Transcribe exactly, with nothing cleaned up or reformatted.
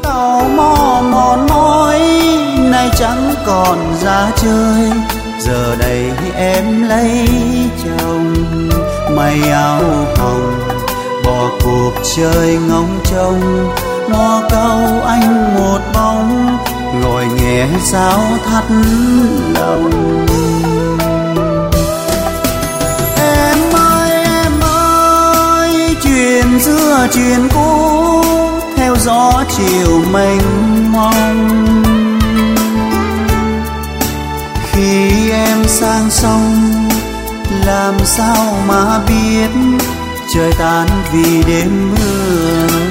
tàu mò mòn mỏi nay chẳng còn ra chơi, giờ đây em lấy chồng. Mây áo hồng bỏ cuộc chơi ngóng trông, mò câu anh một bóng ngồi nghe sao thắt lòng. Em ơi em ơi, chuyện xưa chuyện cũ theo gió chiều mênh mông. Khi em sang sông làm sao mà biết trời tan vì đêm mưa.